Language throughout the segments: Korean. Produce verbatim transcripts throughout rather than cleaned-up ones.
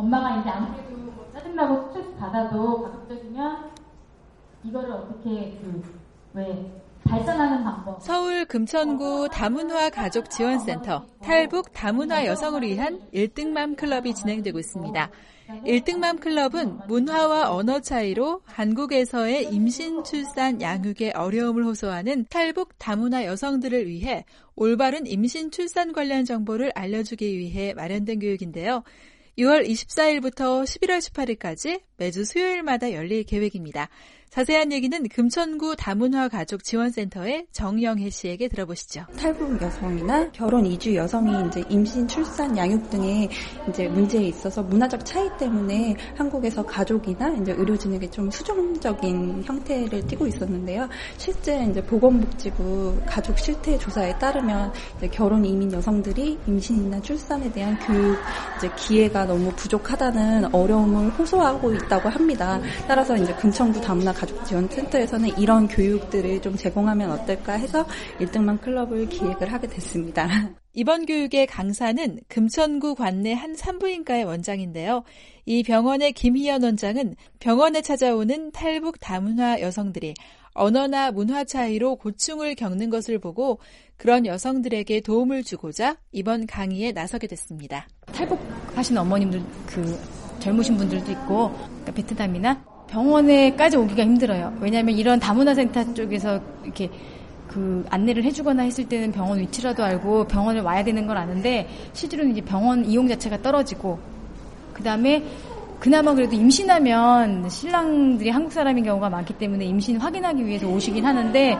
엄마가 이제 아무래도 뭐 짜증나고 스트레스 받아도 가급적이면 이거를 어떻게 그 왜 발산하는 방법. 서울 금천구 다문화 가족 지원센터 탈북 다문화 여성을 위한 일등맘 클럽이 진행되고 있습니다. 일등맘 클럽은 문화와 언어 차이로 한국에서의 임신, 출산, 양육에 어려움을 호소하는 탈북 다문화 여성들을 위해 올바른 임신, 출산 관련 정보를 알려주기 위해 마련된 교육인데요. 유월 이십사일부터 십일월 십팔일까지 매주 수요일마다 열릴 계획입니다. 자세한 얘기는 금천구 다문화 가족 지원센터의 정영혜 씨에게 들어보시죠. 탈북 여성이나 결혼 이주 여성이 이제 임신, 출산, 양육 등의 이제 문제에 있어서 문화적 차이 때문에 한국에서 가족이나 이제 의료진에게 좀 수정적인 형태를 띠고 있었는데요. 실제 이제 보건복지부 가족 실태 조사에 따르면 이제 결혼 이민 여성들이 임신이나 출산에 대한 교육 이제 기회가 너무 부족하다는 어려움을 호소하고 있다고 합니다. 따라서 이제 금천구 다문화 가족지원센터에서는 이런 교육들을 좀 제공하면 어떨까 해서 일등맘 클럽을 기획을 하게 됐습니다. 이번 교육의 강사는 금천구 관내 한 산부인과의 원장인데요. 이 병원의 김희연 원장은 병원에 찾아오는 탈북 다문화 여성들이 언어나 문화 차이로 고충을 겪는 것을 보고 그런 여성들에게 도움을 주고자 이번 강의에 나서게 됐습니다. 탈북하신 어머님들, 그 젊으신 분들도 있고 그러니까 베트남이나 병원에까지 오기가 힘들어요. 왜냐하면 이런 다문화 센터 쪽에서 이렇게 그 안내를 해주거나 했을 때는 병원 위치라도 알고 병원을 와야 되는 걸 아는데 실제로는 이제 병원 이용 자체가 떨어지고 그 다음에 그나마 그래도 임신하면 신랑들이 한국 사람인 경우가 많기 때문에 임신 확인하기 위해서 오시긴 하는데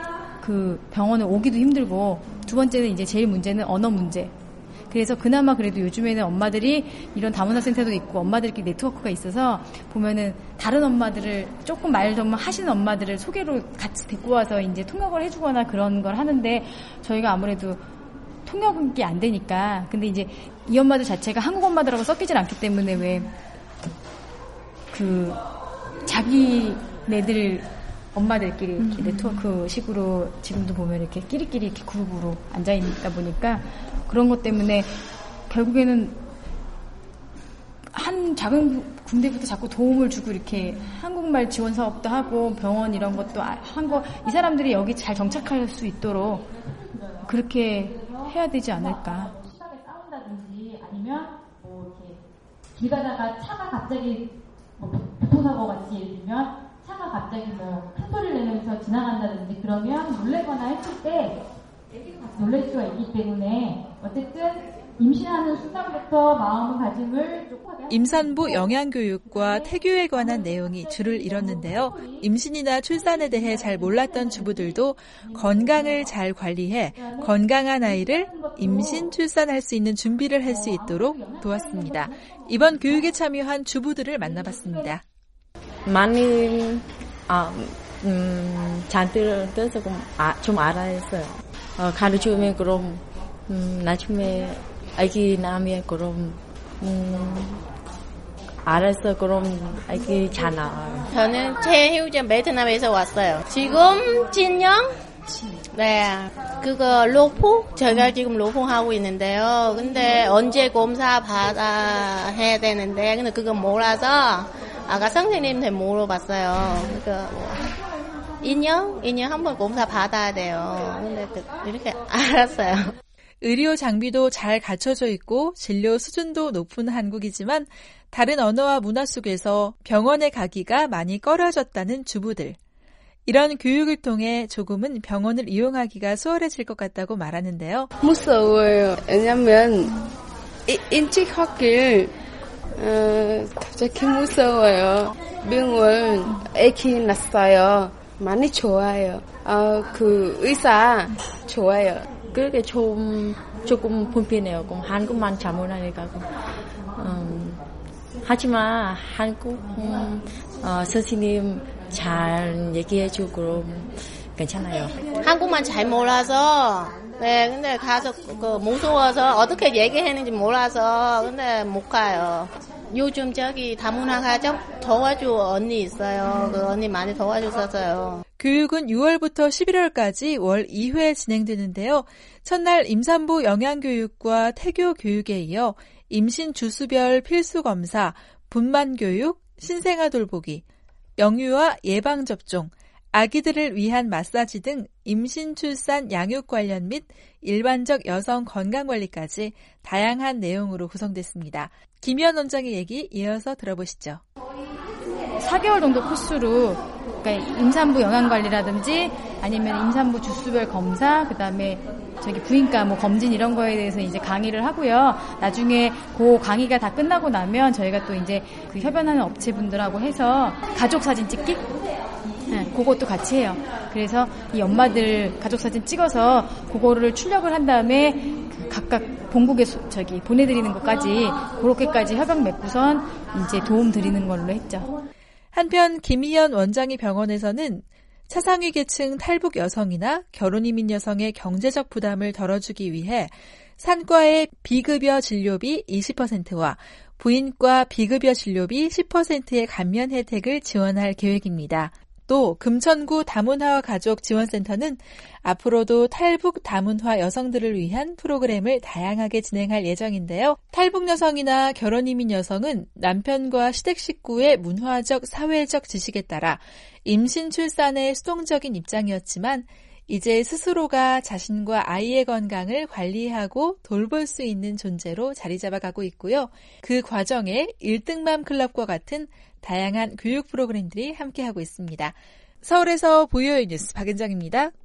그 병원에 오기도 힘들고 두 번째는 이제 제일 문제는 언어 문제. 그래서 그나마 그래도 요즘에는 엄마들이 이런 다문화 센터도 있고 엄마들끼리 네트워크가 있어서 보면은 다른 엄마들을 조금 말 좀 하시는 엄마들을 소개로 같이 데리고 와서 이제 통역을 해주거나 그런 걸 하는데 저희가 아무래도 통역이 안 되니까 근데 이제 이 엄마들 자체가 한국 엄마들하고 섞이질 않기 때문에 왜 그 자기네들 엄마들끼리 이렇게 네트워크 식으로 지금도 보면 이렇게 끼리끼리 이렇게 그룹으로 앉아 있다 보니까 그런 것 때문에 결국에는 한 작은 군데부터 자꾸 도움을 주고 이렇게 한국말 지원 사업도 하고 병원 이런 것도 한 거 이 사람들이 여기 잘 정착할 수 있도록 그렇게 해야 되지 않을까. 시각에 싸운다든지 아니면 뭐 이렇게 길 가다가 차가 갑자기 뭐 교통사고 같이 예를 들면 차가 갑자기 뭐 큰 소리를 내면서 지나간다든지 그러면 놀래거나 했을 때 애기도 같이 놀랄 수가 있기 때문에 어쨌든 임신하는 순간부터 마음가짐을 조금 임산부 영양교육과 태교에 관한 내용이 줄을 이뤘는데요. 임신이나 출산에 대해 잘 몰랐던 주부들도 건강을 잘 관리해 건강한 아이를 임신, 출산할 수 있는 준비를 할 수 있도록 도왔습니다. 이번 교육에 참여한 주부들을 만나봤습니다. 많이 아, 음, 잘 들어서 아, 좀 알아했어요. 어, 가르치면 그럼 음, 나중에 아기 낳으면 그럼 음, 알아서 그럼 아기 잘 나와요. 저는 체휴전 베트남에서 왔어요. 지금 진영? 네, 그거 로포? 저희가 지금 로포 하고 있는데요. 근데 언제 검사 받아 해야 되는데 근데 그거 몰라서 아까 선생님한테 물어봤어요. 그러니까 뭐 이 년? 이 년 한 번 검사 받아야 돼요. 근데 이렇게 알았어요. 의료 장비도 잘 갖춰져 있고 진료 수준도 높은 한국이지만 다른 언어와 문화 속에서 병원에 가기가 많이 꺼려졌다는 주부들. 이런 교육을 통해 조금은 병원을 이용하기가 수월해질 것 같다고 말하는데요. 무서워요. 왜냐면 인식하길 어, 갑자기 무서워요. 병원 애기 낳았어요. 많이 좋아요. 어, 그 의사 좋아요. 그렇게 좀 조금 불편해요. 그럼 한국만 잘못하니까. 음, 하지만 한국 음, 어, 선생님 잘 얘기해주고 그럼 괜찮아요. 한국만 잘 몰라서 네 근데 가서 그 무서워서 어떻게 얘기했는지 몰라서 근데 못 가요. 요즘 저기 다문화 가족 도와줄 언니 있어요. 그 언니 많이 도와줬었어요. 교육은 유월부터 십일월까지 월 이 회 진행되는데요. 첫날 임산부 영양교육과 태교 교육에 이어 임신 주수별 필수 검사, 분만 교육, 신생아 돌보기, 영유아 예방 접종, 아기들을 위한 마사지 등 임신, 출산, 양육 관련 및 일반적 여성 건강관리까지 다양한 내용으로 구성됐습니다. 김희연 원장의 얘기 이어서 들어보시죠. 사 개월 정도 코스로 그러니까 임산부 영양관리라든지 아니면 임산부 주수별 검사, 그다음에 저기 부인과 뭐 검진 이런 거에 대해서 이제 강의를 하고요. 나중에 그 강의가 다 끝나고 나면 저희가 또 이제 그 협연하는 업체분들하고 해서 가족 사진 찍기? 네, 그것도 같이 해요. 그래서 이 엄마들 가족 사진 찍어서 그거를 출력을 한 다음에 그 각각 본국에 소, 저기 보내드리는 것까지 그렇게까지 협약 맺고선 이제 도움 드리는 걸로 했죠. 한편 김희연 원장의 병원에서는 차상위 계층 탈북 여성이나 결혼 이민 여성의 경제적 부담을 덜어주기 위해 산과의 비급여 진료비 이십 퍼센트와 부인과 비급여 진료비 십 퍼센트의 감면 혜택을 지원할 계획입니다. 또 금천구 다문화와 가족 지원센터는 앞으로도 탈북 다문화 여성들을 위한 프로그램을 다양하게 진행할 예정인데요. 탈북 여성이나 결혼 이민 여성은 남편과 시댁 식구의 문화적, 사회적 지식에 따라 임신, 출산에 수동적인 입장이었지만 이제 스스로가 자신과 아이의 건강을 관리하고 돌볼 수 있는 존재로 자리 잡아가고 있고요. 그 과정에 일등맘 클럽과 같은 다양한 교육 프로그램들이 함께하고 있습니다. 서울에서 보이오이 뉴스 박은정입니다.